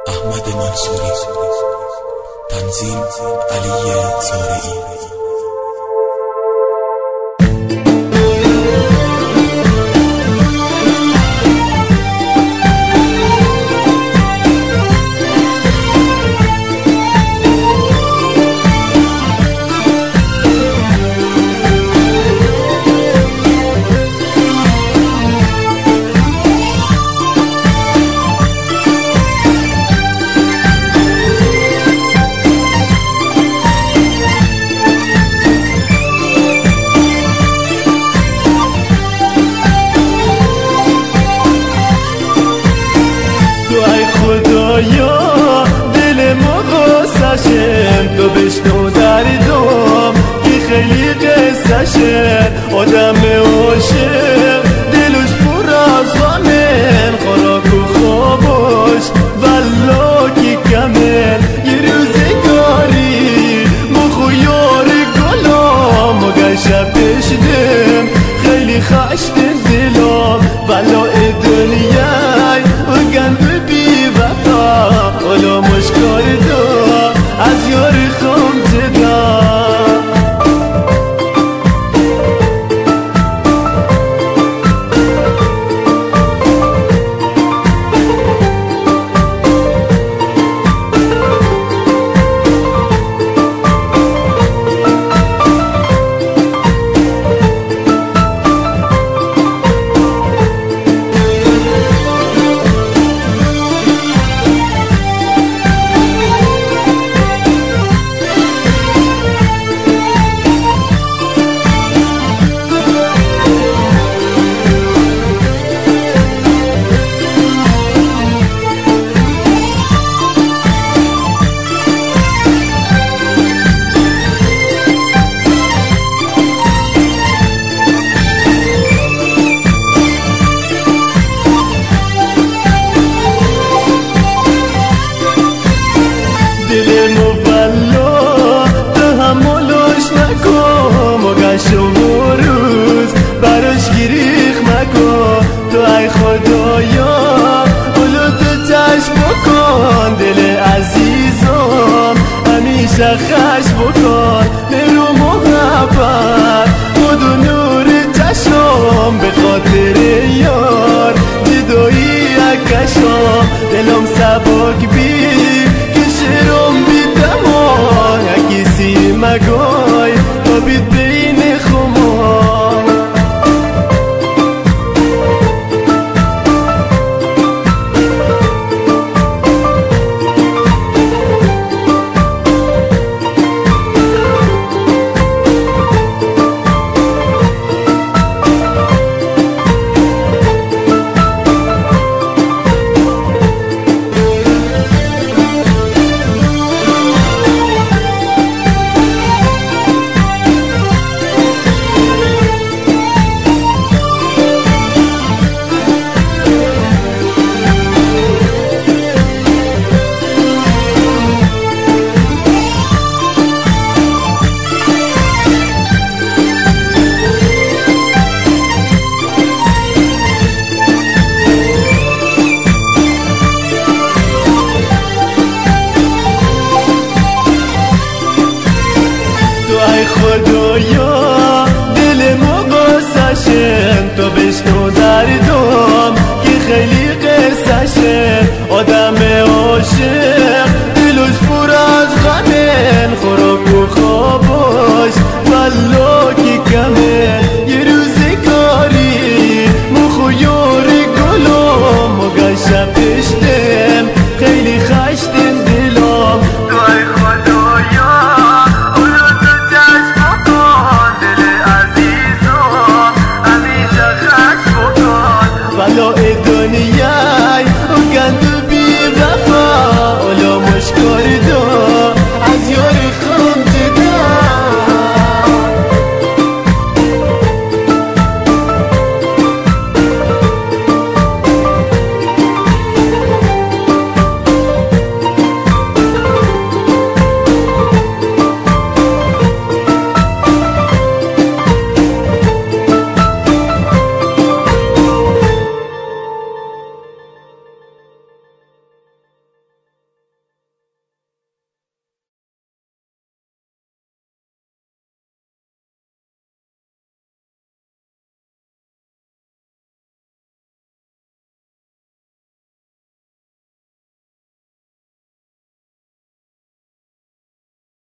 احمد منصوری. تنظیم علی زارعی. خدایا دل ما قصه‌شه، تو بشنو دردم که خیلی قصه‌شه. آدم عاشق دلش پر از غمه، خوراک و خوابش والا که کمه. یه روزگاری مخو یار گلام و شب بشدم خیلی خشت دلم. بلای دنیای و گند بی وفا، حالا مشکار دا از یار خام جدا. دل مولا تحملش نکن، مگه و روز براش گریخ مکن. تو ای خدایا اولو تو چشم بکن، دل عزیزم همیشه خش بکن. نرو محبت خود و نور چشم، به خاطر یار جدایی اکشم. دلم سبک بی شرم بیدم ها، کسی مگای تا بید بین خما. خدایا دل ما قصه‌شه، تو بشنو دردم که خیلی قصه‌شه. آدم عاشق